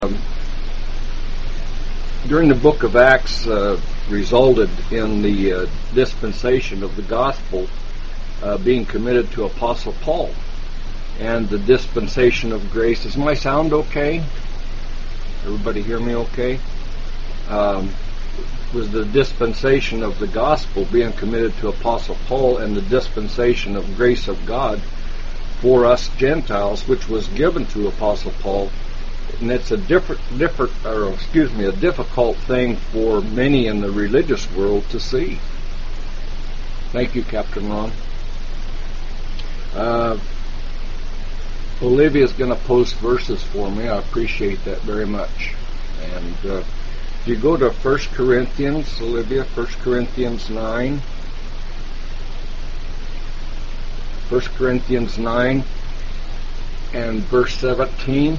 During the book of Acts resulted in the dispensation of the gospel being committed to Apostle Paul, and the dispensation of grace. Is my sound okay? Everybody hear me okay? Was the dispensation of the gospel being committed to Apostle Paul, and the dispensation of grace of God for us Gentiles, which was given to Apostle Paul. And it's a difficult thing for many in the religious world to see. Thank you, Captain Ron. Olivia's going to post verses for me. I appreciate that very much. And if you go to 1 Corinthians, Olivia, 1 Corinthians 9. 1 Corinthians 9 and verse 17.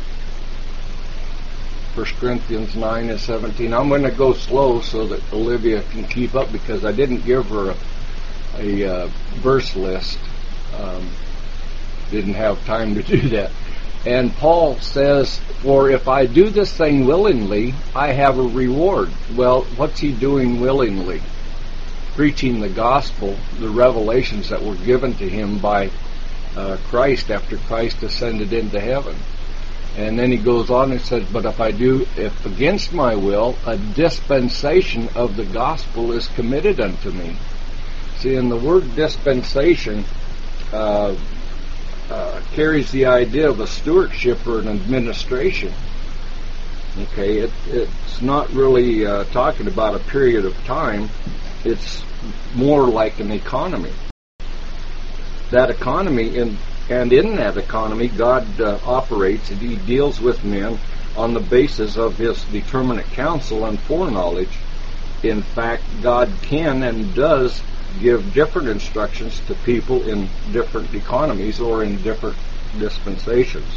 1 Corinthians 9 and 17. I'm going to go slow so that Olivia can keep up, because I didn't give her a verse list. Didn't have time to do that. And Paul says, "For if I do this thing willingly, I have a reward." Well, what's he doing willingly? Preaching the gospel, the revelations that were given to him by Christ after Christ ascended into heaven. And then he goes on and says, "But if against my will, a dispensation of the gospel is committed unto me." See, and the word dispensation carries the idea of a stewardship or an administration. Okay, it's not really talking about a period of time. It's more like an economy. That economy, in that economy, God operates, and He deals with men on the basis of His determinate counsel and foreknowledge. In fact, God can and does give different instructions to people in different economies or in different dispensations.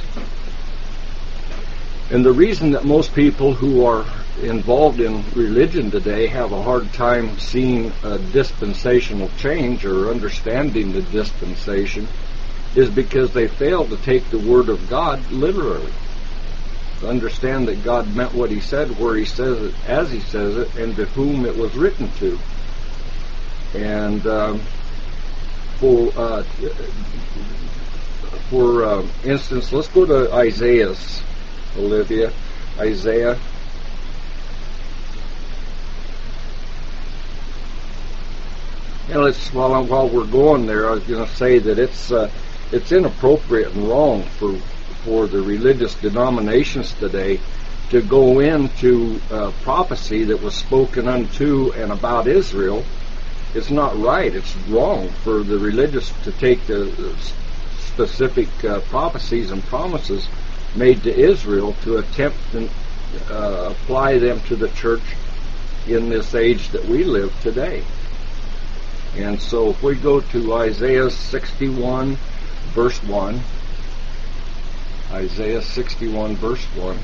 And the reason that most people who are involved in religion today have a hard time seeing a dispensational change or understanding the dispensation is because they fail to take the Word of God literally. To understand that God meant what He said, where He says it, as He says it, and to whom it was written to. And for instance, let's go to Isaiah, Olivia. Isaiah. And while we're going there, I was going to say that it's inappropriate and wrong for the religious denominations today to go into prophecy that was spoken unto and about Israel. It's not right. It's wrong for the religious to take the specific prophecies and promises made to Israel to attempt to apply them to the church in this age that we live today. And so if we go to Isaiah 61, verse 1, Isaiah 61, verse 1,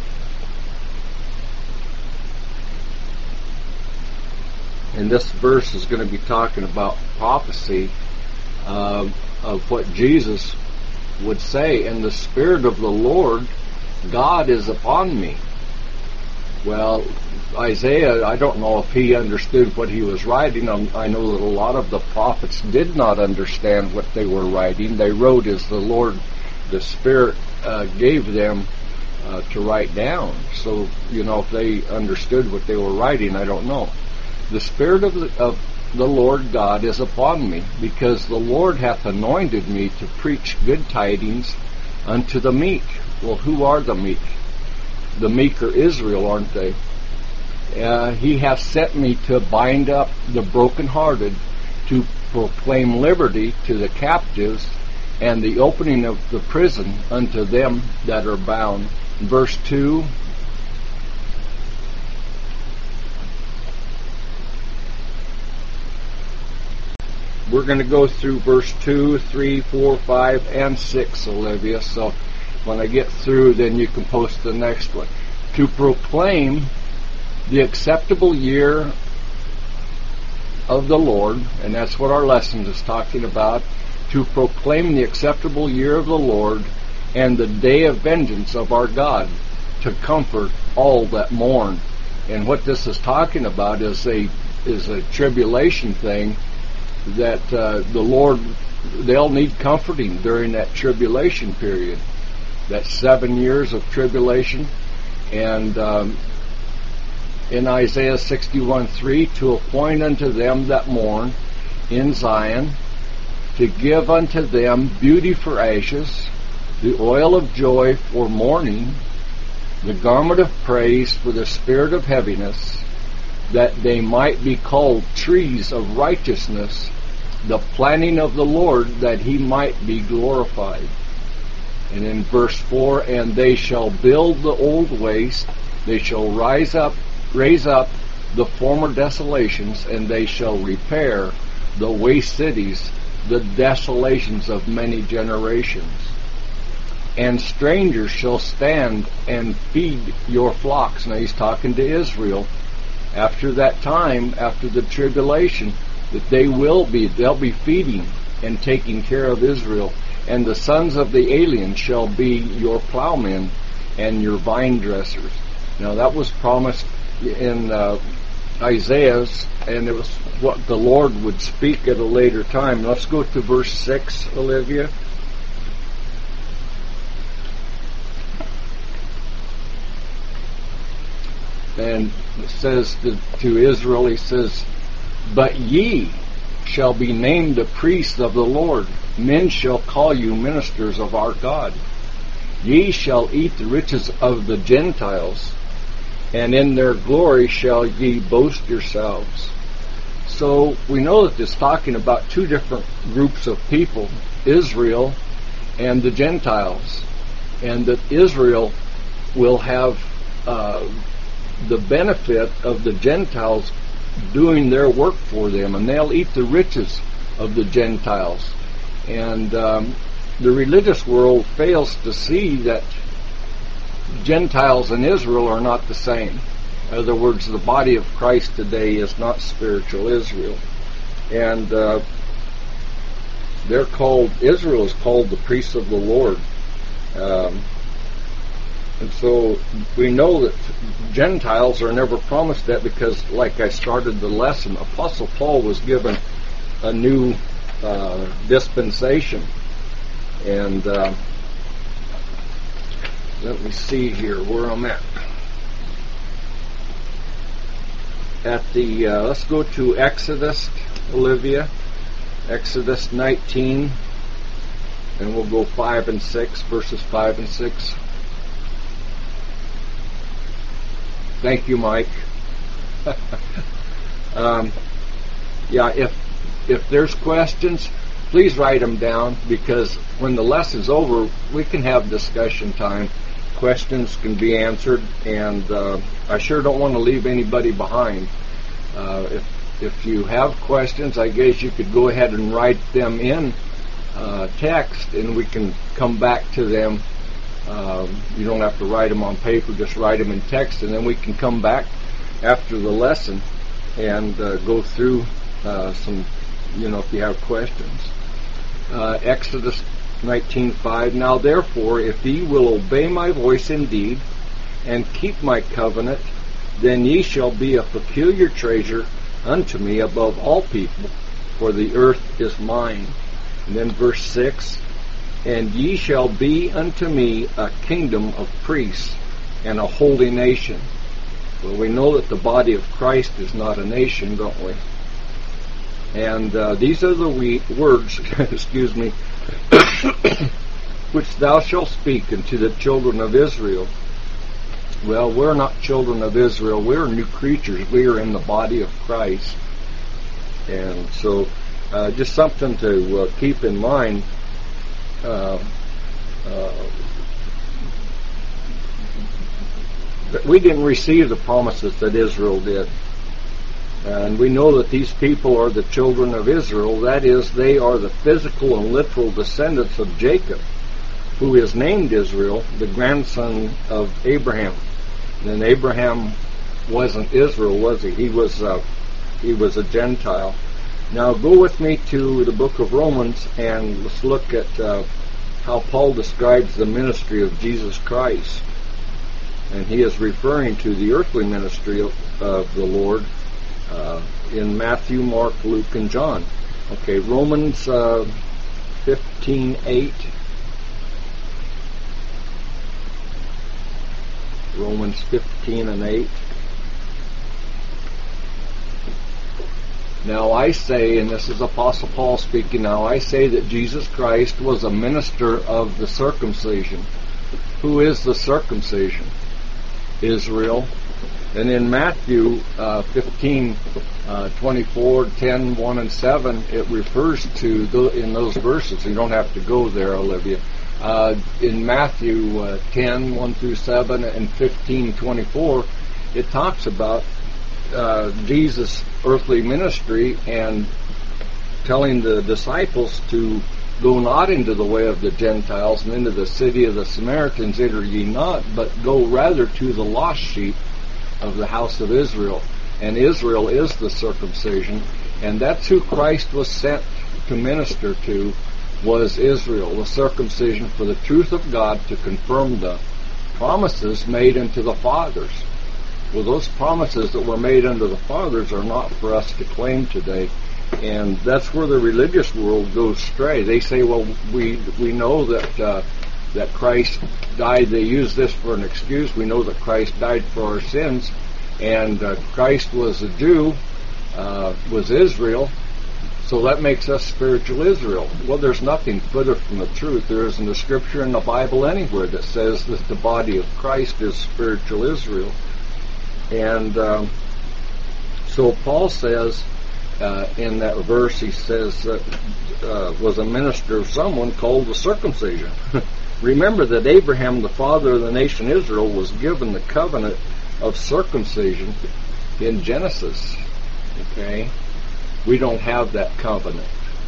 and this verse is going to be talking about prophecy of what Jesus would say. "And the Spirit of the Lord God is upon me." Well, Isaiah, I don't know if he understood what he was writing. I know that a lot of the prophets did not understand what they were writing. They wrote as the Spirit gave them to write down. So, if they understood what they were writing, I don't know. "The Spirit of the Lord God is upon me, because the Lord hath anointed me to preach good tidings unto the meek." Well, who are the meek? The meek are Israel, aren't they? "He hath sent me to bind up the brokenhearted, to proclaim liberty to the captives, and the opening of the prison unto them that are bound." Verse 2. We're going to go through verse 2, 3, 4, 5, and 6, Olivia. So when I get through, then you can post the next one. "To proclaim the acceptable year of the Lord," and that's what our lesson is talking about, "to proclaim the acceptable year of the Lord and the day of vengeance of our God, to comfort all that mourn. And what this is talking about is a tribulation thing that the Lord, they'll need comforting during that tribulation period, that 7 years of tribulation. And in Isaiah 61:3, to appoint unto them that mourn in Zion, to give unto them beauty for ashes, the oil of joy for mourning, the garment of praise for the spirit of heaviness, that they might be called trees of righteousness, the planting of the Lord, that he might be glorified. And in verse 4, and they shall build the old waste, they shall raise up the former desolations, and they shall repair the waste cities, the desolations of many generations. And strangers shall stand and feed your flocks. Now he's talking to Israel. After that time, after the tribulation, that they'll be feeding and taking care of Israel. And the sons of the alien shall be your plowmen and your vine dressers. Now that was promised in Isaiah's, and it was what the Lord would speak at a later time. Let's go to verse 6, Olivia. And it says to Israel, he says, but ye shall be named the priests of the Lord. Men shall call you ministers of our God. Ye shall eat the riches of the Gentiles, and in their glory shall ye boast yourselves. So we know that it's talking about two different groups of people, Israel and the Gentiles, and that Israel will have the benefit of the Gentiles doing their work for them, and they'll eat the riches of the Gentiles. And the religious world fails to see that Gentiles and Israel are not the same. In other words, the body of Christ today is not spiritual Israel. And Israel is called the priests of the Lord. And so we know that Gentiles are never promised that, because, like I started the lesson, Apostle Paul was given a new dispensation. And let me see here where I'm at. Let's go to Exodus, Olivia. Exodus 19, and we'll go 5 and 6, verses 5 and 6. Thank you, Mike. If there's questions, please write them down, because when the lesson's over, we can have discussion time. Questions can be answered, and I sure don't want to leave anybody behind. If you have questions, I guess you could go ahead and write them in text, and we can come back to them. You don't have to write them on paper, just write them in text, and then we can come back after the lesson and go through some, if you have questions. Exodus 19:5. Now therefore, if ye will obey my voice indeed, and keep my covenant, then ye shall be a peculiar treasure unto me above all people, for the earth is mine. And then verse 6. And ye shall be unto me a kingdom of priests and a holy nation. Well, we know that the body of Christ is not a nation, don't we? And these are the words, excuse me, which thou shalt speak unto the children of Israel. Well, we're not children of Israel. We're new creatures. We are in the body of Christ. And so just something to keep in mind. We didn't receive the promises that Israel did. And we know that these people are the children of Israel. That is, they are the physical and literal descendants of Jacob, who is named Israel, the grandson of Abraham. And Abraham wasn't Israel, was he? He was a Gentile. Now go with me to the book of Romans, and let's look at how Paul describes the ministry of Jesus Christ. And he is referring to the earthly ministry of the Lord in Matthew, Mark, Luke, and John. Okay, Romans 15:8. Romans 15:8. Now I say, and this is Apostle Paul speaking, now I say that Jesus Christ was a minister of the circumcision. Who is the circumcision? Israel. And in Matthew 15:24, 10, 1, and 7, it refers to, in those verses, you don't have to go there, Olivia. In Matthew 10, 1 through 7, and 15:24, it talks about Jesus' earthly ministry and telling the disciples to go not into the way of the Gentiles and into the city of the Samaritans enter ye not, but go rather to the lost sheep of the house of Israel. And Israel is the circumcision, and that's who Christ was sent to minister to, was Israel, the circumcision for the truth of God, to confirm the promises made unto the fathers. Well, those promises that were made unto the fathers are not for us to claim today. And that's where the religious world goes astray. They say, well, we know that Christ died. They use this for an excuse. We know that Christ died for our sins, and Christ was a Jew, was Israel, so that makes us spiritual Israel. Well, there's nothing further from the truth. There isn't a scripture in the Bible anywhere that says that the body of Christ is spiritual Israel. And so Paul says, in that verse, he says was a minister of someone called the circumcision. Remember that Abraham, the father of the nation Israel, was given the covenant of circumcision in Genesis. Okay? We don't have that covenant.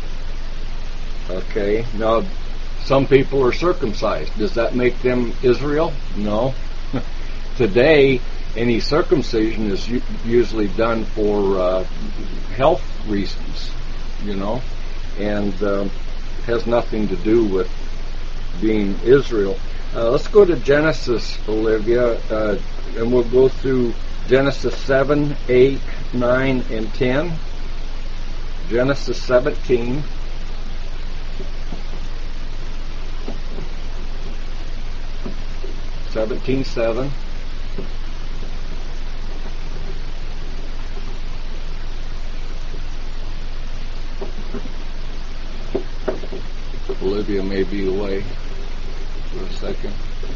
Okay? Now, some people are circumcised. Does that make them Israel? No. Today, any circumcision is usually done for health reasons, and has nothing to do with being Israel. Let's go to Genesis, Olivia, and we'll go through Genesis 7, 8, 9, and 10. Genesis 17. (17:7). Olivia may be away for a second.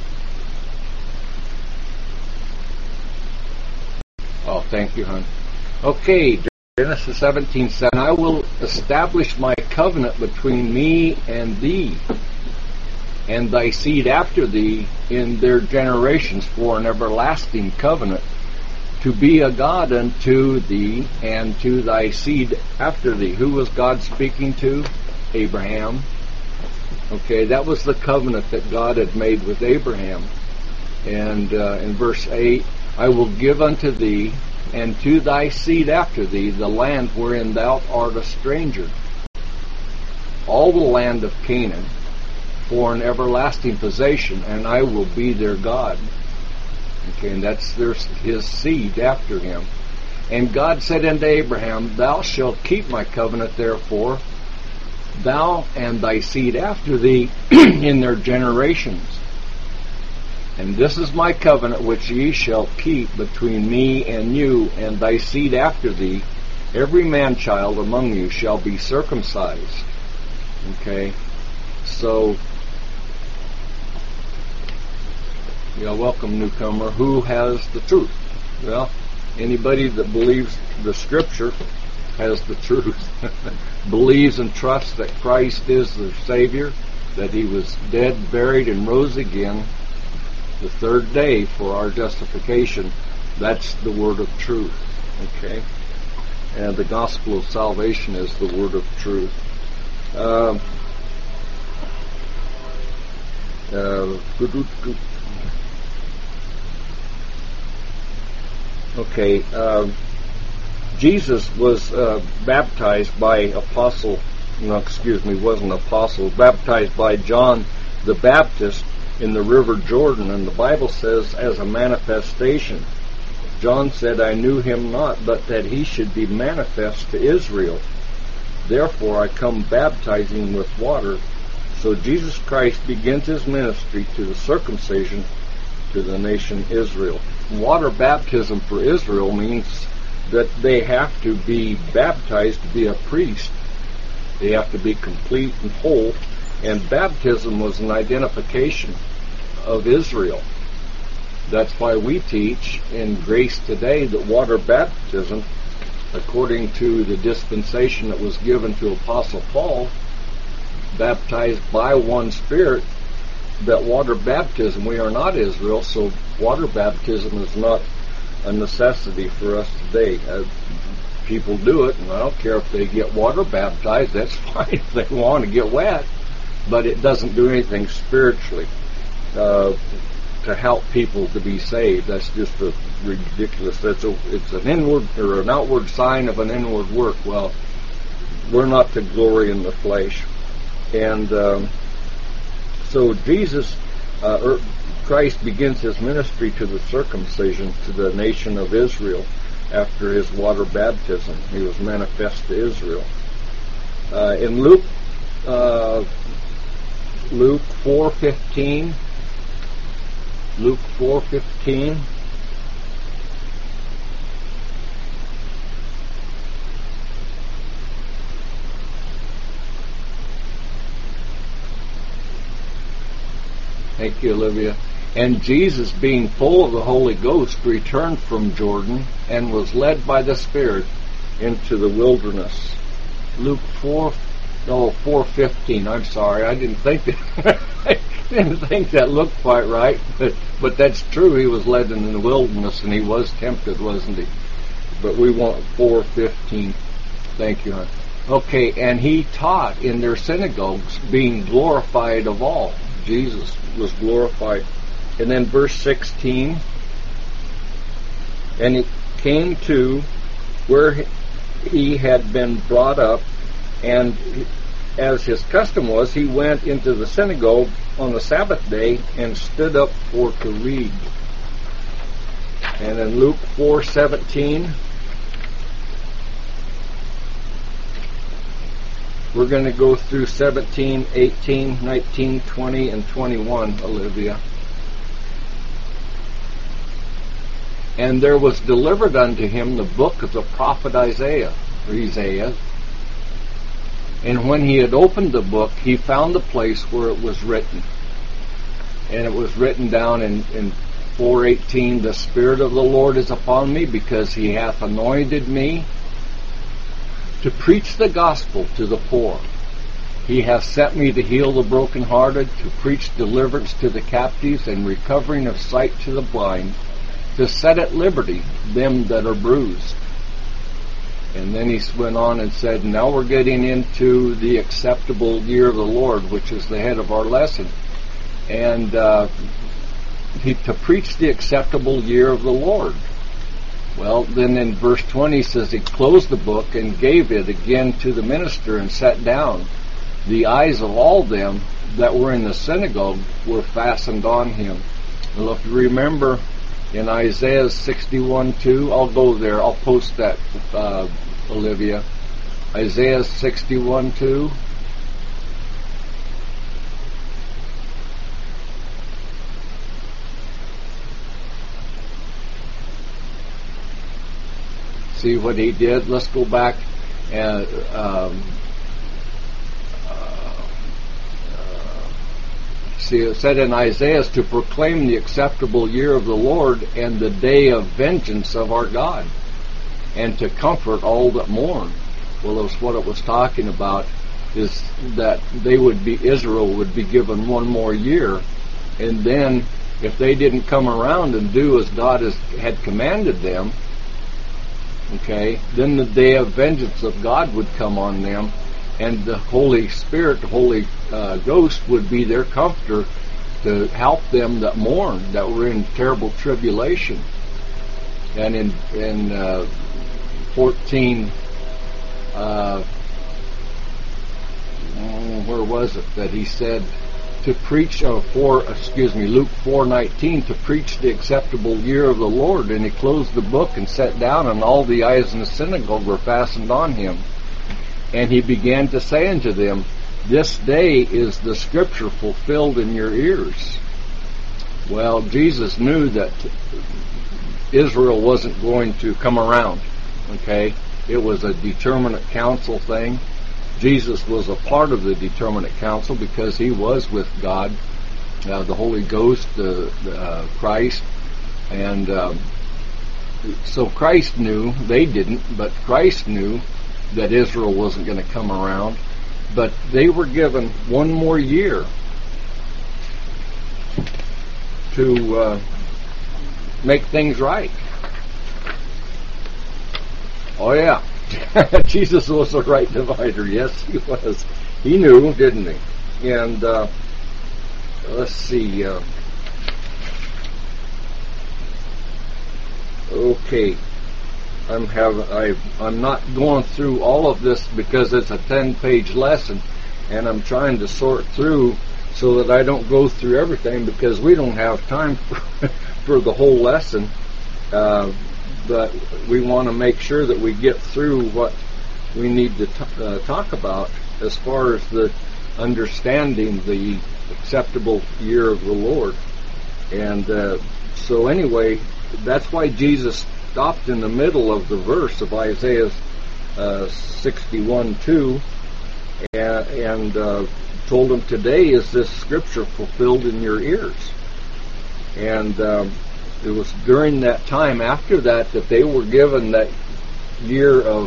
Oh, thank you, hon. Okay, Genesis 17:7. I will establish my covenant between me and thee, and thy seed after thee in their generations, for an everlasting covenant, to be a God unto thee and to thy seed after thee. Who was God speaking to? Abraham. Okay, that was the covenant that God had made with Abraham. And in verse 8, I will give unto thee and to thy seed after thee the land wherein thou art a stranger, all the land of Canaan, for an everlasting possession, and I will be their God. Okay, and that's his seed after him. And God said unto Abraham, thou shalt keep my covenant, therefore, thou and thy seed after thee in their generations. And this is my covenant which ye shall keep between me and you and thy seed after thee. Every man-child among you shall be circumcised. Okay, so, welcome, newcomer. Who has the truth? Well, anybody that believes the Scripture has the truth. Believes and trusts that Christ is the Savior, that He was dead, buried, and rose again the third day for our justification. That's the word of truth. Okay? And the gospel of salvation is the word of truth. Okay, Jesus was baptized by wasn't apostle, baptized by John the Baptist in the river Jordan, and the Bible says, as a manifestation. John said, I knew him not, but that he should be manifest to Israel. Therefore I come baptizing with water. So Jesus Christ begins his ministry to the circumcision to the nation Israel. Water baptism for Israel means that they have to be baptized to be a priest. They have to be complete and whole. And baptism was an identification of Israel. That's why we teach in Grace Today that water baptism, according to the dispensation that was given to Apostle Paul, baptized by one Spirit, that water baptism, we are not Israel, so water baptism is not a necessity for us today. People do it, and I don't care if they get water baptized, that's fine if they want to get wet, but it doesn't do anything spiritually to help people to be saved. That's just a ridiculous. It's an inward or an outward sign of an inward work. Well, we're not to glory in the flesh, and so Jesus, Christ begins his ministry to the circumcision to the nation of Israel after his water baptism. He was manifest to Israel. In Luke 4:15. Luke 4:15. Thank you, Olivia. And Jesus, being full of the Holy Ghost, returned from Jordan and was led by the Spirit into the wilderness. Luke 4:15. I'm sorry, I didn't think that. I didn't think that looked quite right, but that's true. He was led in the wilderness and he was tempted, wasn't he? But we want 4:15. Thank you, hon. Okay, and he taught in their synagogues, being glorified of all. Jesus was glorified. And then verse 16, and it came to where he had been brought up, and as his custom was, he went into the synagogue on the Sabbath day and stood up for to read. And in Luke 4:17, we're going to go through 17, 18, 19, 20, and 21, Olivia. And there was delivered unto him the book of the prophet Isaiah. And when he had opened the book, he found the place where it was written. And it was written down in 4:18, the Spirit of the Lord is upon me, because he hath anointed me to preach the gospel to the poor. He hath sent me to heal the brokenhearted, to preach deliverance to the captives, and recovering of sight to the blind, to set at liberty them that are bruised. And then he went on and said, now we're getting into the acceptable year of the Lord, which is the head of our lesson. And to preach the acceptable year of the Lord. Well, then in verse 20 he says, he closed the book and gave it again to the minister and sat down. The eyes of all them that were in the synagogue were fastened on him. Well, if you remember in Isaiah 61:2, I'll go there. I'll post that, Olivia. Isaiah 61:2. See what he did? Let's go back and see, it said in Isaiah to proclaim the acceptable year of the Lord and the day of vengeance of our God, and to comfort all that mourn. Well, that's what it was talking about, is that Israel would be given one more year, and then if they didn't come around and do as God had commanded them, okay, then the day of vengeance of God would come on them, and the Holy Spirit, the Holy Ghost, would be their comforter to help them that mourn, that were in terrible tribulation. And in 14, where was it that he said, to preach Luke 4:19 to preach the acceptable year of the Lord, and he closed the book and sat down, and all the eyes in the synagogue were fastened on him. And he began to say unto them, This day is the scripture fulfilled in your ears. Well, Jesus knew that Israel wasn't going to come around. Okay? It was a determinate council thing. Jesus was a part of the determinate council because he was with God, the Holy Ghost, Christ. And so Christ knew, they didn't, but Christ knew that Israel wasn't going to come around. But they were given one more year to make things right. Oh yeah, Jesus was a right divider. Yes, he was. He knew, didn't he? And let's see. Okay, I'm not going through all of this because it's a 10-page lesson, and I'm trying to sort through so that I don't go through everything because we don't have time for the whole lesson. But we want to make sure that we get through what we need to talk about as far as the understanding the acceptable year of the Lord. And so anyway, that's why Jesus stopped in the middle of the verse of Isaiah 61:2 and told them, Today is this scripture fulfilled in your ears. And it was during that time after that they were given that year of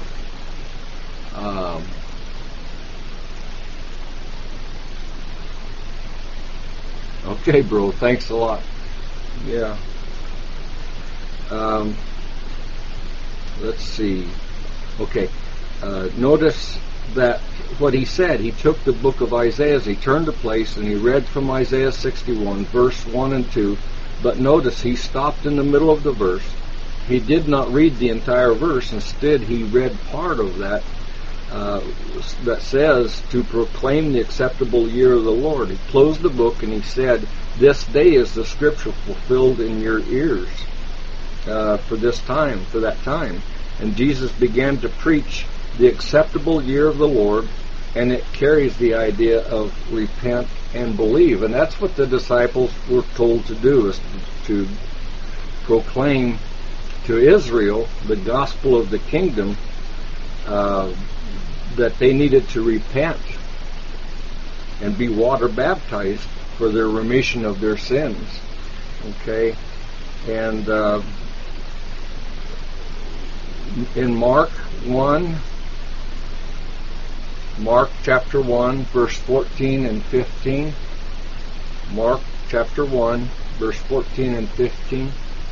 okay, bro, thanks a lot. Yeah. Let's see. Okay. Notice that what he said, he took the book of Isaiah, he turned a place and he read from Isaiah 61, verse 1 and 2. But notice he stopped in the middle of the verse. He did not read the entire verse. Instead, he read part of that that says, to proclaim the acceptable year of the Lord. He closed the book and he said, This day is the scripture fulfilled in your ears for that time. And Jesus began to preach the acceptable year of the Lord, and it carries the idea of repent and believe. And that's what the disciples were told to do, is to proclaim to Israel the gospel of the kingdom, that they needed to repent and be water baptized for their remission of their sins. Okay? And in Mark chapter 1, verse 14 and 15. Mark chapter 1, verse 14 and 15.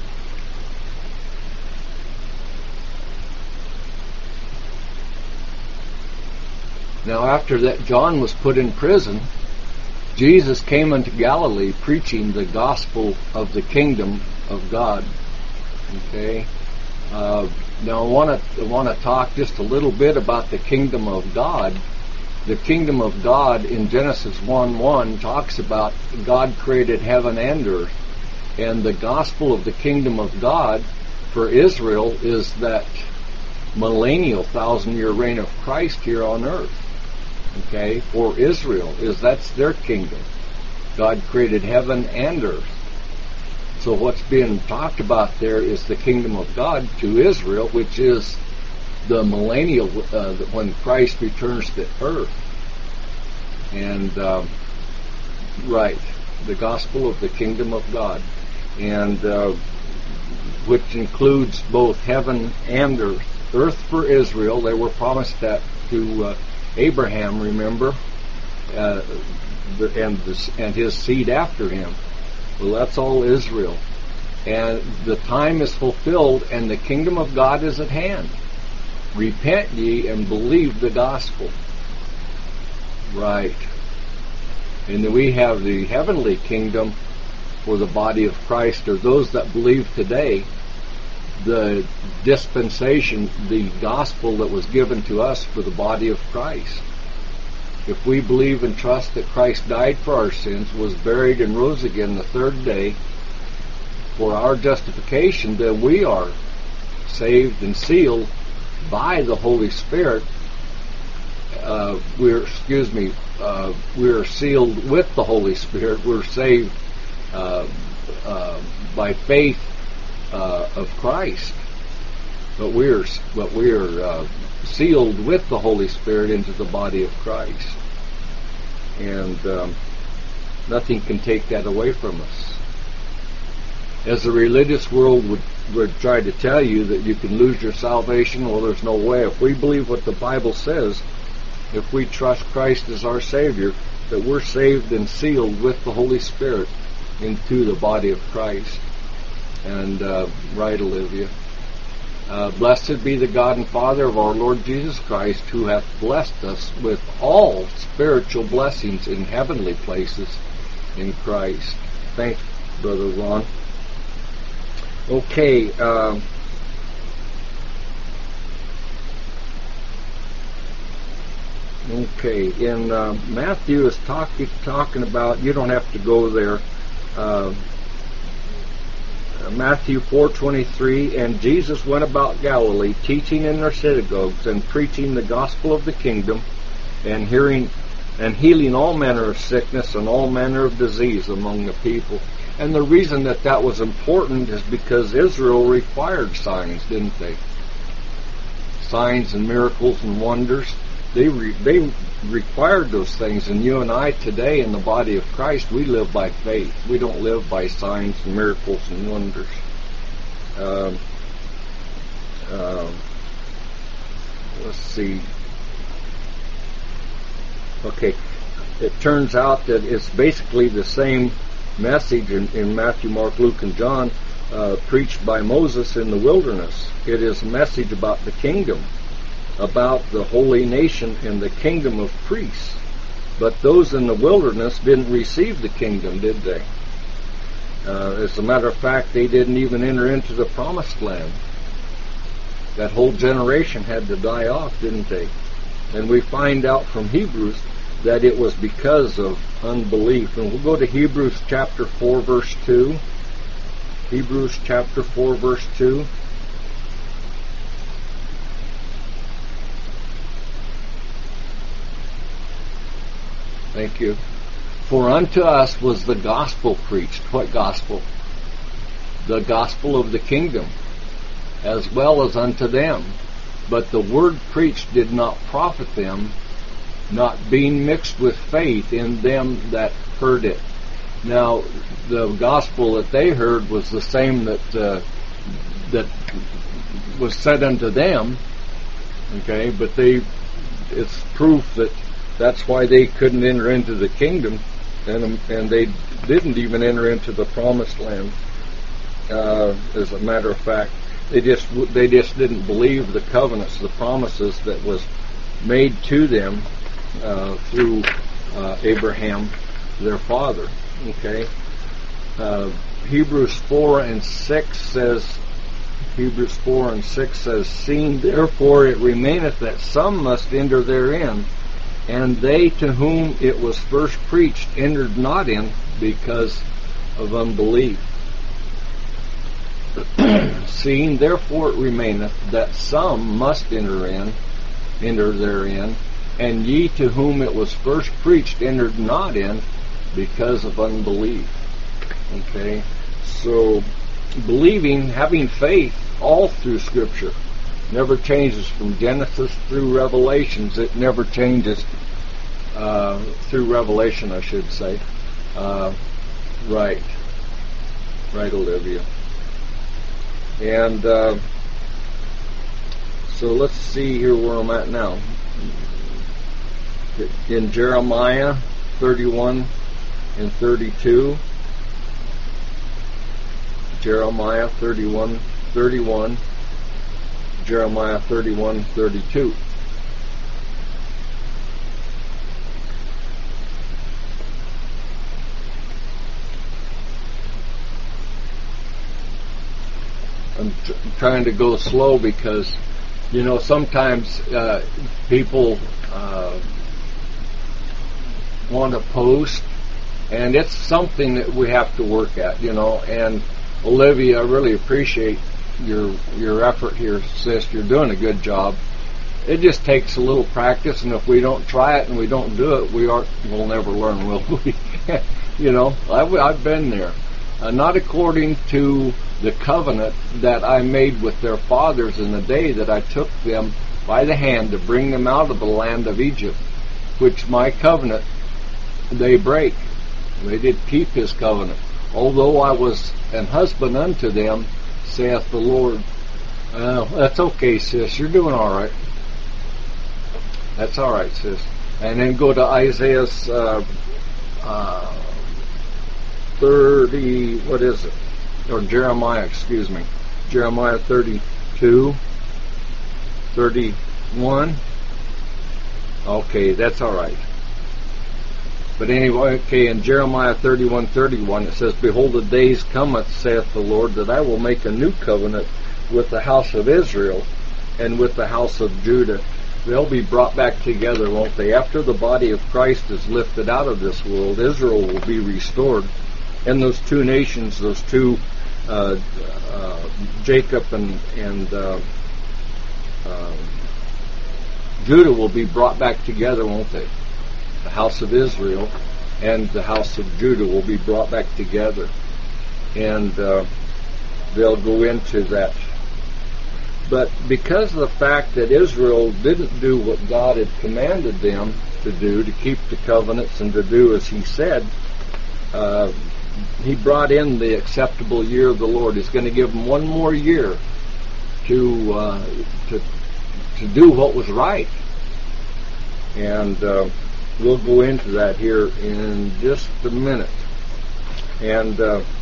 Now after that John was put in prison, Jesus came unto Galilee preaching the gospel of the kingdom of God. Okay? Now I want to talk just a little bit about the kingdom of God. The kingdom of God in Genesis 1:1 talks about God created heaven and earth. And the gospel of the kingdom of God for Israel is that millennial 1,000-year reign of Christ here on earth. Okay? For Israel, that's their kingdom. God created heaven and earth. So what's being talked about there is the kingdom of God to Israel, which is the millennial, when Christ returns to earth. And, right, the gospel of the kingdom of God. And, which includes both heaven and earth. Earth for Israel, they were promised that to Abraham, remember, and his seed after him. Well, that's all Israel. And the time is fulfilled, and the kingdom of God is at hand. Repent ye and believe the gospel. Right. And then we have the heavenly kingdom for the body of Christ, or those that believe today. The dispensation, the gospel that was given to us for the body of Christ. if we believe and trust that Christ died for our sins, was buried, and rose again the third day for our justification, then we are saved and sealed by the Holy Spirit. We're sealed with the Holy Spirit. We're saved by faith of Christ, but we're sealed with the Holy Spirit into the body of Christ, and nothing can take that away from us. As the religious world would try to tell you that you can lose your salvation, well, there's no way. If we believe what the Bible says, if we trust Christ as our Savior, that we're saved and sealed with the Holy Spirit into the body of Christ. And right, Olivia. Blessed be the God and Father of our Lord Jesus Christ, who hath blessed us with all spiritual blessings in heavenly places in Christ. Thanks, Brother Ron. Okay, in Matthew is talking about, you don't have to go there, Matthew 4:23, and Jesus went about Galilee, teaching in their synagogues, and preaching the gospel of the kingdom, and healing all manner of sickness and all manner of disease among the people. And the reason that was important is because Israel required signs, didn't they? Signs and miracles and wonders. They required those things, and you and I today in the body of Christ, we live by faith. We don't live by signs and miracles and wonders. Let's see. Okay, it turns out that it's basically the same message in Matthew, Mark, Luke, and John, preached by Moses in the wilderness. It is a message about the kingdom, about the holy nation and the kingdom of priests. But those in the wilderness didn't receive the kingdom, did they? As a matter of fact, they didn't even enter into the promised land. That whole generation had to die off, didn't they? And we find out from Hebrews that it was because of unbelief. And we'll go to Hebrews chapter 4, verse 2. Hebrews chapter 4, verse 2. Thank you. For unto us was the gospel preached. What gospel? The gospel of the kingdom, as well as unto them. But the word preached did not profit them, not being mixed with faith in them that heard it. Now, the gospel that they heard was the same that was said unto them. Okay, but it's proof that that's why they couldn't enter into the kingdom, and they didn't even enter into the promised land. As a matter of fact, they just didn't believe the covenants, the promises that was made to them through Abraham, their father. Okay, Hebrews 4 and 6 says, seeing therefore it remaineth that some must enter therein, and they to whom it was first preached entered not in because of unbelief. Seeing therefore it remaineth that some must enter therein, and ye to whom it was first preached entered not in because of unbelief. Okay, so believing, having faith all through Scripture never changes from Genesis through Revelations. It never changes through Revelation, I should say. Right, Olivia. And so let's see here where I'm at now. In Jeremiah 31 and 32. Jeremiah 31:31. Jeremiah 31:32. I'm trying to go slow because, sometimes people want to post, and it's something that we have to work at, And Olivia, I really appreciate your effort here, sis. You're doing a good job. It just takes a little practice, and if we don't try it and we don't do it, we'll never learn, will we? I've been there. Not according to the covenant that I made with their fathers in the day that I took them by the hand to bring them out of the land of Egypt, which my covenant they break. They did keep his covenant. Although I was an husband unto them, saith the Lord. That's okay, sis. You're doing all right. That's all right, sis. And then go to Isaiah's 30, what is it? Or Jeremiah, excuse me. Jeremiah 32, 31. Okay, that's all right. But anyway, okay, in Jeremiah 31:31 it says, Behold, the days cometh, saith the Lord, that I will make a new covenant with the house of Israel and with the house of Judah. They'll be brought back together, won't they? After the body of Christ is lifted out of this world, Israel will be restored. And those two nations, those two, Jacob and Judah will be brought back together, won't they? The house of Israel and the house of Judah will be brought back together. And they'll go into that. But because of the fact that Israel didn't do what God had commanded them to do, to keep the covenants and to do as he said, he brought in the acceptable year of the Lord. He's going to give them one more year to do what was right. And we'll go into that here in just a minute. And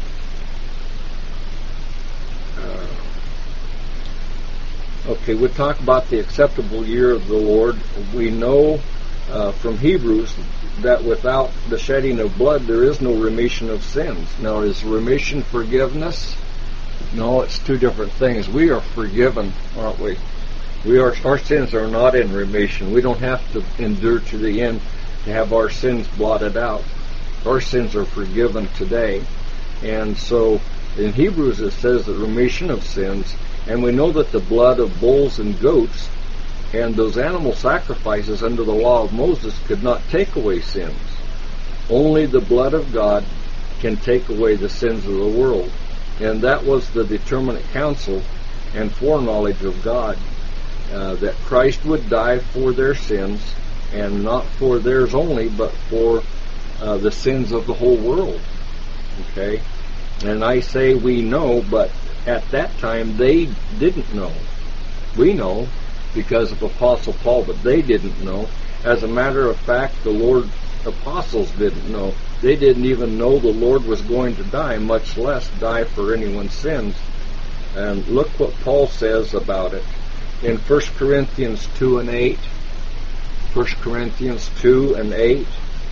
okay, we'll talk about the acceptable year of the Lord. We know from Hebrews that without the shedding of blood there is no remission of sins. Now, is remission forgiveness? No, it's two different things. We are forgiven, aren't we? Our sins are not in remission. We don't have to endure to the end to have our sins blotted out. Our sins are forgiven today. And so in Hebrews it says that remission of sins, and we know that the blood of bulls and goats and those animal sacrifices under the law of Moses could not take away sins. Only the blood of God can take away the sins of the world. And that was the determinate counsel and foreknowledge of God, that Christ would die for their sins, and not for theirs only, but for the sins of the whole world. Okay? And I say we know, but at that time they didn't know. We know because of Apostle Paul, but they didn't know. As a matter of fact, the Lord's apostles didn't know. They didn't even know the Lord was going to die, much less die for anyone's sins. And look what Paul says about it in 1 Corinthians 2 and 8. 1 Corinthians 2 and 8.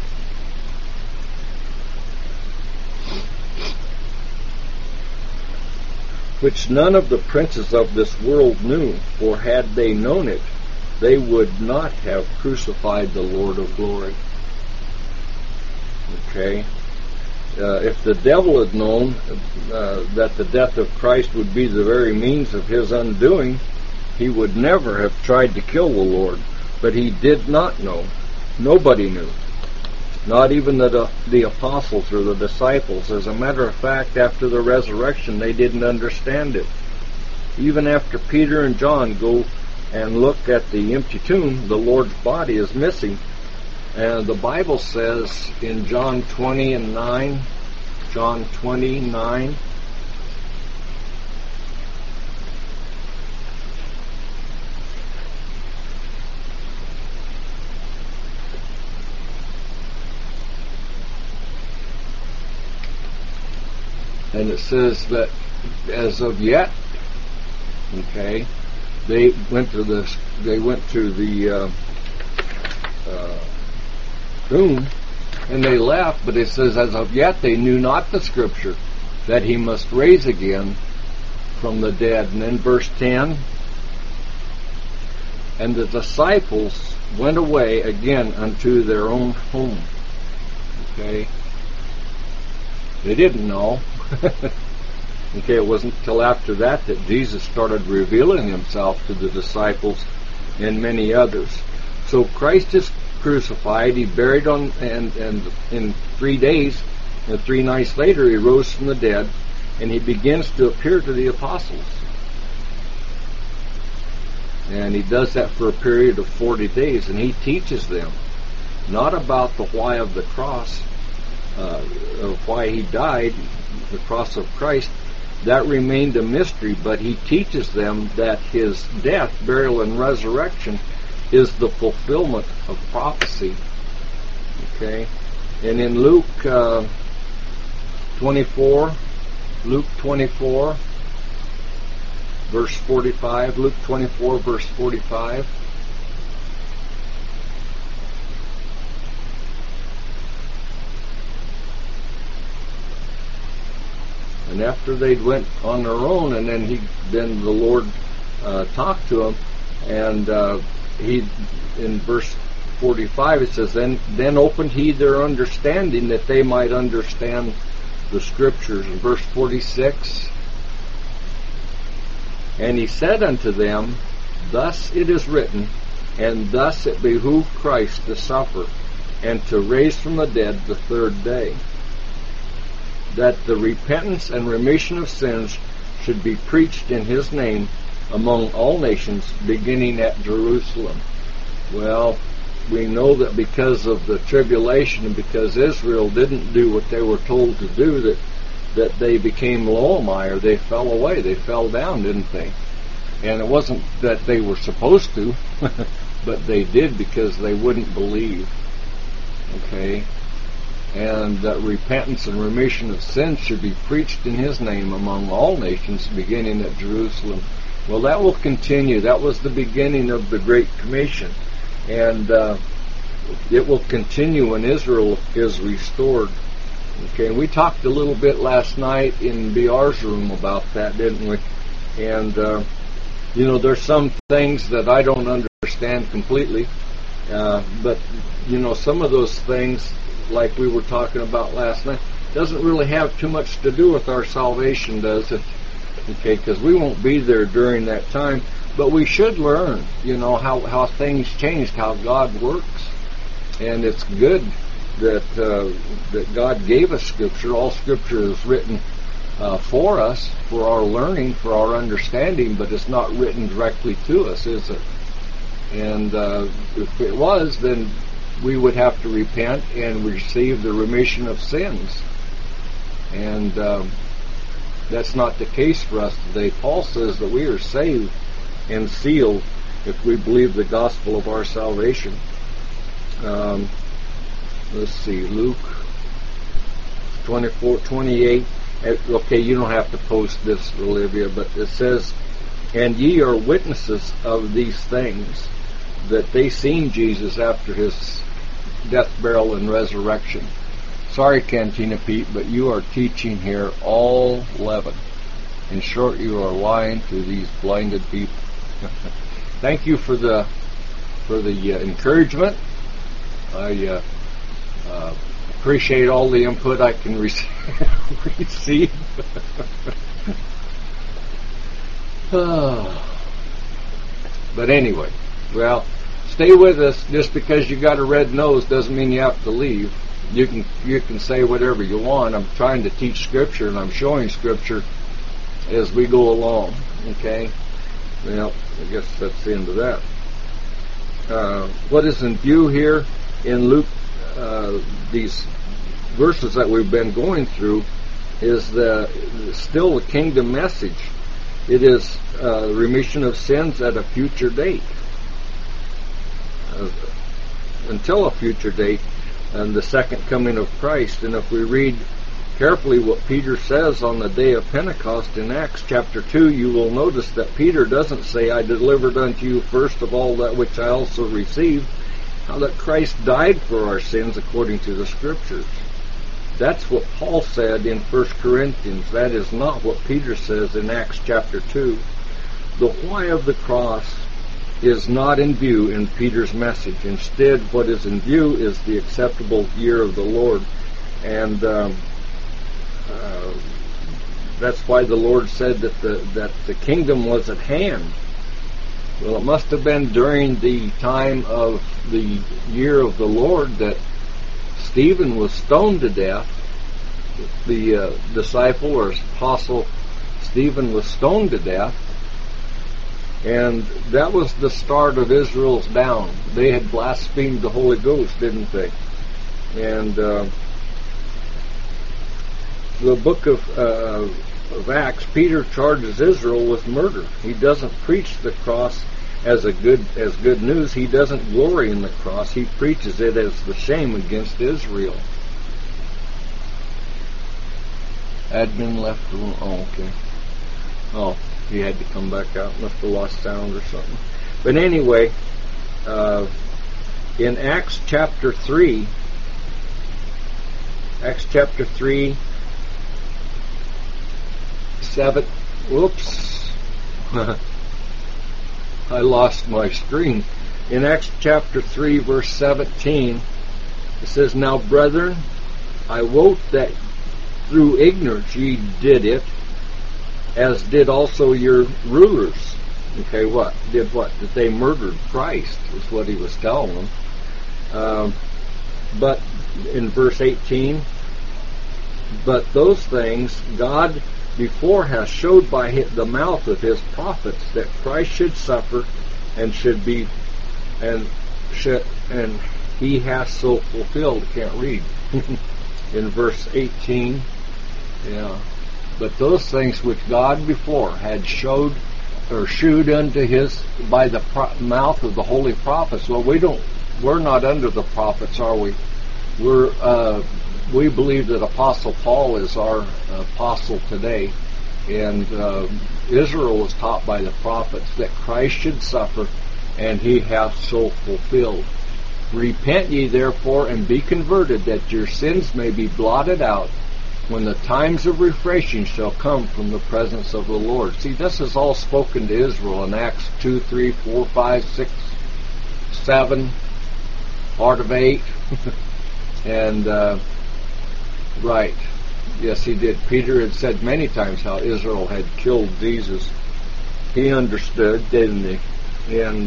Which none of the princes of this world knew, for had they known it, they would not have crucified the Lord of glory. Okay? If the devil had known that the death of Christ would be the very means of his undoing, he would never have tried to kill the Lord. But he did not know. Nobody knew. Not even the apostles or the disciples. As a matter of fact, after the resurrection, they didn't understand it. Even after Peter and John go and look at the empty tomb, the Lord's body is missing. And the Bible says in John 20 and 9, John 29, and it says that as of yet, okay, they went to the tomb and they left, but it says as of yet they knew not the scripture that he must raise again from the dead. And then verse 10, and the disciples went away again unto their own home. Okay? They didn't know. Okay, it wasn't until after that that Jesus started revealing himself to the disciples and many others. So Christ is crucified, he buried on, and in 3 days, and 3 nights later he rose from the dead, and he begins to appear to the apostles. And he does that for a period of 40 days, and he teaches them not about the why of the cross, of why he died, the cross of Christ. That remained a mystery, but he teaches them that his death, burial, and resurrection is the fulfillment of prophecy. Okay? And in Luke 24, verse 45, Luke 24, verse 45. And after they'd went on their own, and then the Lord talked to them, and he, in verse 45, it says, Then opened he their understanding, that they might understand the Scriptures. In verse 46, and he said unto them, Thus it is written, and thus it behooved Christ to suffer, and to raise from the dead the 3rd day, that the repentance and remission of sins should be preached in his name among all nations, beginning at Jerusalem. Well, we know that because of the tribulation, and because Israel didn't do what they were told to do, that they became Loamai, or they fell away. They fell down, didn't they? And it wasn't that they were supposed to, but they did because they wouldn't believe. Okay? And that repentance and remission of sins should be preached in his name among all nations, beginning at Jerusalem. Well, that will continue. That was the beginning of the Great Commission. And it will continue when Israel is restored. Okay, and we talked a little bit last night in BR's room about that, didn't we? And, there's some things that I don't understand completely. But, some of those things, like we were talking about last night, doesn't really have too much to do with our salvation, does it? Okay, because we won't be there during that time. But we should learn, how things changed, how God works. And it's good that God gave us Scripture. All Scripture is written for us, for our learning, for our understanding, but it's not written directly to us, is it? And if it was, then we would have to repent and receive the remission of sins. And that's not the case for us today. Paul says that we are saved and sealed if we believe the gospel of our salvation. Let's see, Luke 24:28. Okay, you don't have to post this, Olivia, but it says, And ye are witnesses of these things, that they seen Jesus after his death, burial, and resurrection. Sorry, Cantina Pete, but you are teaching here all leaven. In short, you are lying to these blinded people. Thank you for the encouragement. I appreciate all the input I can receive. But anyway, well, stay with us. Just because you got a red nose doesn't mean you have to leave. You can say whatever you want. I'm trying to teach Scripture, and I'm showing Scripture as we go along. Okay? Well, I guess that's the end of that. What is in view here in Luke, these verses that we've been going through, is still the kingdom message. It is remission of sins at a future date. Until a future date, and the second coming of Christ. And if we read carefully what Peter says on the day of Pentecost in Acts chapter 2, you will notice that Peter doesn't say, I delivered unto you first of all that which I also received, how that Christ died for our sins according to the Scriptures. That's what Paul said in 1 Corinthians. That is not what Peter says in Acts chapter 2. The why of the cross is not in view in Peter's message. Instead, what is in view is the acceptable year of the Lord. And that's why the Lord said that the kingdom was at hand. Well, it must have been during the time of the year of the Lord that Stephen was stoned to death. The disciple or apostle Stephen was stoned to death. And that was the start of Israel's down. They had blasphemed the Holy Ghost, didn't they? And the book of Acts, Peter charges Israel with murder. He doesn't preach the cross as good news. He doesn't glory in the cross. He preaches it as the shame against Israel. Admin left the room. Oh, okay. Oh, he had to come back out. Must have lost sound or something. But anyway, in Acts chapter 3, 7, whoops, I lost my screen. In Acts chapter 3, verse 17, it says, "Now, brethren, I wot that through ignorance ye did it, as did also your rulers." Okay, what? That they murdered Christ, is what he was telling them. But in verse 18, "But those things God before hath showed by the mouth of his prophets, that Christ should suffer and should be, and he hath so fulfilled." Can't read. In verse 18, yeah. "But those things which God before had showed or shewed unto his by the mouth of the holy prophets." Well, we're not under the prophets, are we? We believe that Apostle Paul is our apostle today, and Israel was taught by the prophets that Christ should suffer, and he hath so fulfilled. "Repent ye therefore and be converted, that your sins may be blotted out, when the times of refreshing shall come from the presence of the Lord." See, this is all spoken to Israel in Acts 2, 3, 4, 5, 6, 7, part of 8. And right, yes, he did. Peter had said many times how Israel had killed Jesus. He understood, didn't he? And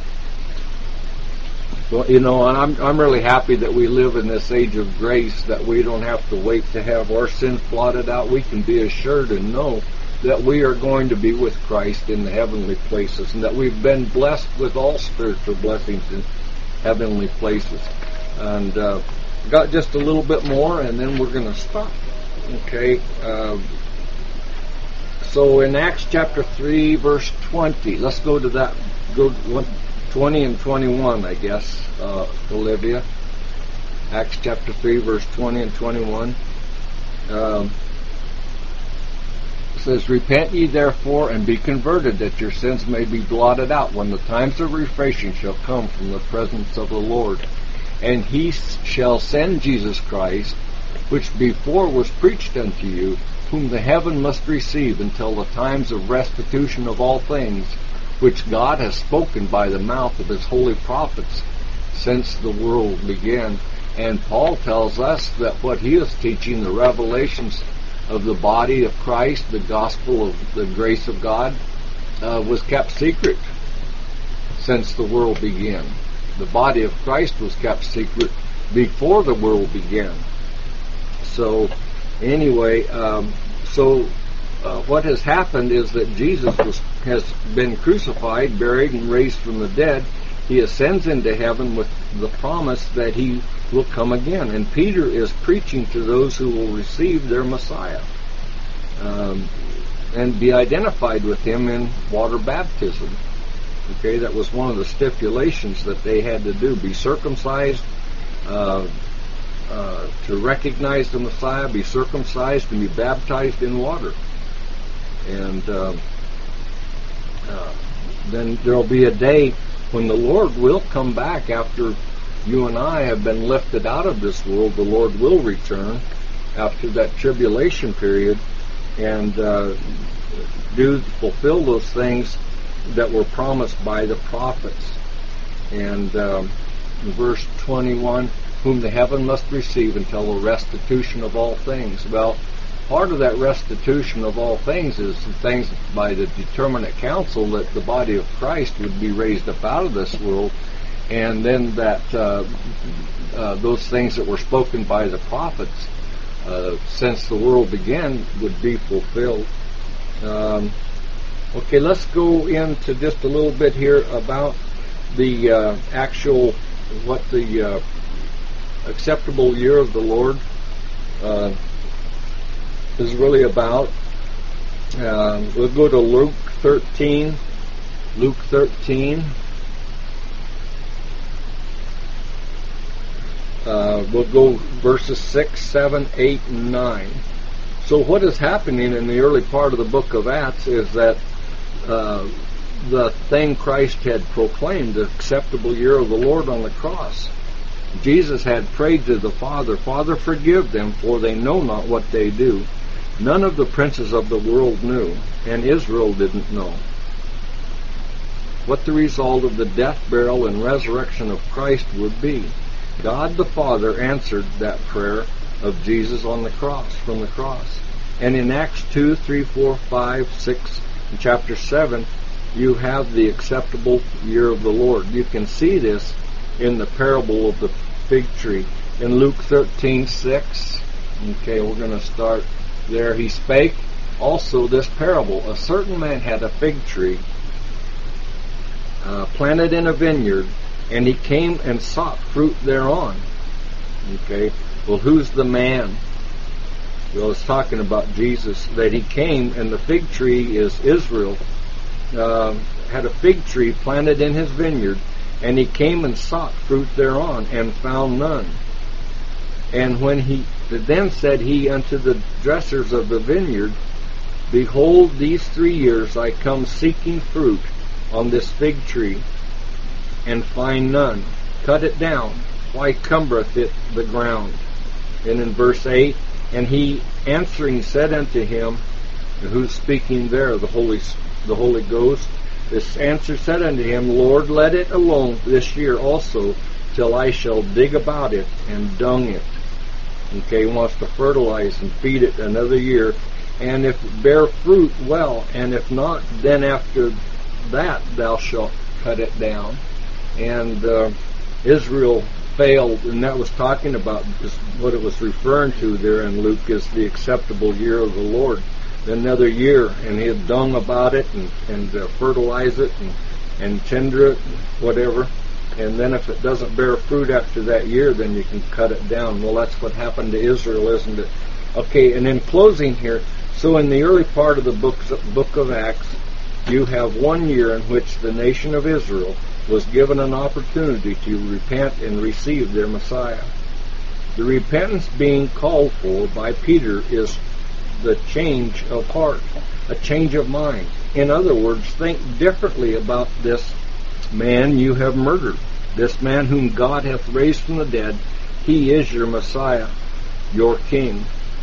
well, and I'm really happy that we live in this age of grace, that we don't have to wait to have our sins blotted out. We can be assured and know that we are going to be with Christ in the heavenly places, and that we've been blessed with all spiritual blessings in heavenly places. And got just a little bit more, and then we're going to stop. Okay. So in Acts chapter 3, verse 20, let's go to that. Go 20 and 21, I guess, Olivia. Acts chapter 3, verse 20 and 21. It says, "Repent ye therefore and be converted, that your sins may be blotted out, when the times of refreshing shall come from the presence of the Lord. And he shall send Jesus Christ, which before was preached unto you, whom the heaven must receive until the times of restitution of all things, which God has spoken by the mouth of his holy prophets since the world began." And Paul tells us that what he is teaching, the revelations of the body of Christ, the gospel of the grace of God, was kept secret since the world began. The body of Christ was kept secret before the world began. So, anyway, what has happened is that Jesus has been crucified, buried, and raised from the dead. He ascends into heaven with the promise that he will come again. And Peter is preaching to those who will receive their Messiah and be identified with him in water baptism. Okay, that was one of the stipulations that they had to do: be circumcised to recognize the Messiah, be circumcised, and be baptized in water. And then there will be a day when the Lord will come back after you and I have been lifted out of this world. The Lord will return after that tribulation period and fulfill those things that were promised by the prophets. And verse 21, whom the heaven must receive until the restitution of all things. Well, part of that restitution of all things is the things by the determinate counsel that the body of Christ would be raised up out of this world, and then that those things that were spoken by the prophets since the world began would be fulfilled. Okay, let's go into just a little bit here about the actual, what the acceptable year of the Lord is really about. We'll go to Luke 13. Luke 13. We'll go verses 6, 7, 8, and 9. So what is happening in the early part of the book of Acts is that the thing Christ had proclaimed, the acceptable year of the Lord on the cross, Jesus had prayed to the Father, "Father, forgive them, for they know not what they do." None of the princes of the world knew, and Israel didn't know what the result of the death, burial, and resurrection of Christ would be. God the Father answered that prayer of Jesus on the cross, from the cross. And in Acts 2, 3, 4, 5, 6, and chapter 7, you have the acceptable year of the Lord. You can see this in the parable of the fig tree. In Luke 13, 6, okay, we're going to start there. He spake also this parable. A certain man had a fig tree planted in a vineyard, and he came and sought fruit thereon. Okay, well, who's the man? Well, it's talking about Jesus, that he came, and the fig tree is Israel, had a fig tree planted in his vineyard, and he came and sought fruit thereon, and found none. And when he then said he unto the dressers of the vineyard, Behold, these 3 years I come seeking fruit on this fig tree, and find none. Cut it down. Why cumbereth it the ground? And in verse 8, and he answering said unto him, who's speaking there? The Holy Ghost. This answer said unto him, Lord, let it alone this year also, till I shall dig about it and dung it. Okay, he wants to fertilize and feed it another year. And if it bear fruit, well, and if not, then after that thou shalt cut it down. And Israel failed, and that was talking about what it was referring to there in Luke is the acceptable year of the Lord. Another year, and he'd dung about it and fertilize it and tender it, whatever. And then if it doesn't bear fruit after that year, then you can cut it down. Well, that's what happened to Israel, isn't it? Okay, and in closing here, so in the early part of the book of Acts, you have 1 year in which the nation of Israel was given an opportunity to repent and receive their Messiah. The repentance being called for by Peter is the change of heart, a change of mind. In other words, think differently about this man you have murdered. This man whom God hath raised from the dead, he is your Messiah, your King.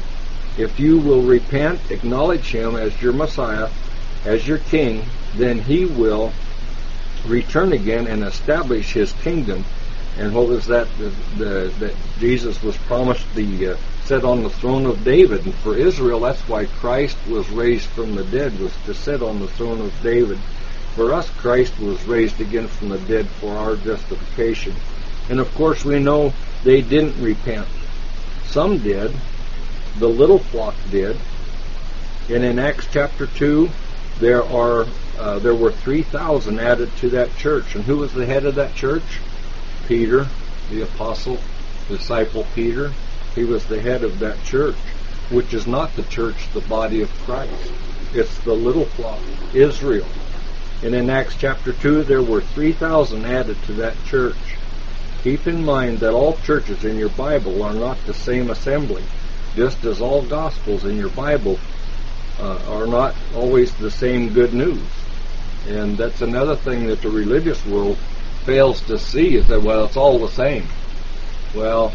If you will repent, acknowledge him as your Messiah, as your King, then he will return again and establish his kingdom. And what was that? That Jesus was promised the sit on the throne of David. And for Israel, that's why Christ was raised from the dead, was to sit on the throne of David. For us, Christ was raised again from the dead for our justification. And of course, we know they didn't repent. Some did. The little flock did. And in Acts chapter 2, there were 3,000 added to that church. And who was the head of that church? Peter, the apostle, disciple Peter. He was the head of that church, which is not the church, the body of Christ. It's the little flock, Israel. And in Acts chapter 2, there were 3,000 added to that church. Keep in mind that all churches in your Bible are not the same assembly, just as all gospels in your Bible are not always the same good news. And that's another thing that the religious world fails to see, is that, well, it's all the same. Well,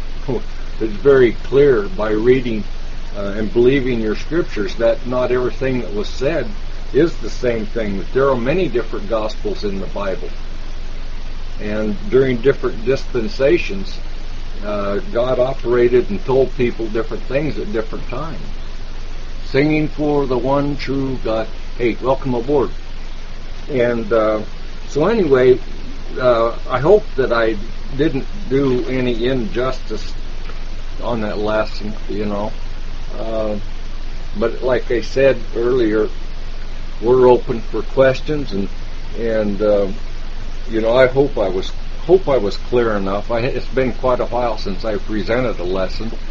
it's very clear by reading and believing your scriptures that not everything that was said is the same thing. There are many different gospels in the Bible. And during different dispensations, God operated and told people different things at different times. Singing for the one true God. Hey, welcome aboard. And so anyway, I hope that I didn't do any injustice on that lesson, but like I said earlier, we're open for questions, and I hope I was clear enough. It's been quite a while since I presented a lesson.